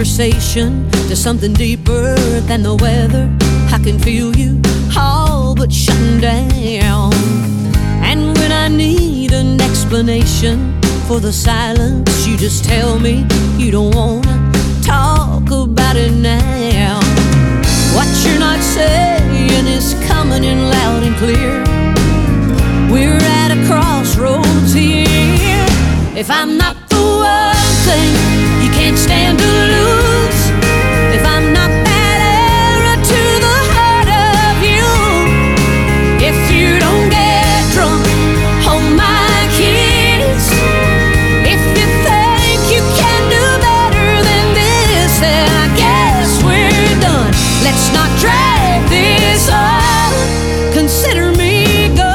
conversation to something deeper than the weather. I can feel you all but shutting down. And when I need an explanation for the silence, you just tell me you don't wanna talk about it now. What you're not saying is coming in loud and clear. We're at a crossroads here. If I'm not the one thing you can't stand to lose, if I'm not that arrow to the heart of you, if you don't get drunk on my kiss, if you think you can do better than this, then I guess we're done. Let's not drag this on. Consider me gone.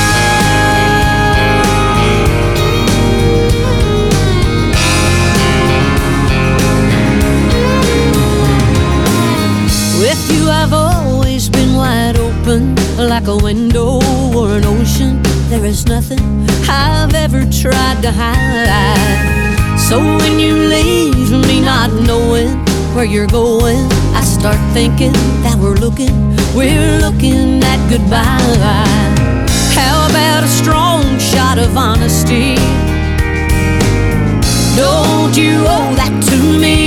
With you I've always been wide open, like a window or an ocean. There is nothing I've ever tried to hide. So when you leave me not knowing where you're going, I start thinking that we're looking at goodbye. How about a strong shot of honesty? Don't you owe that to me?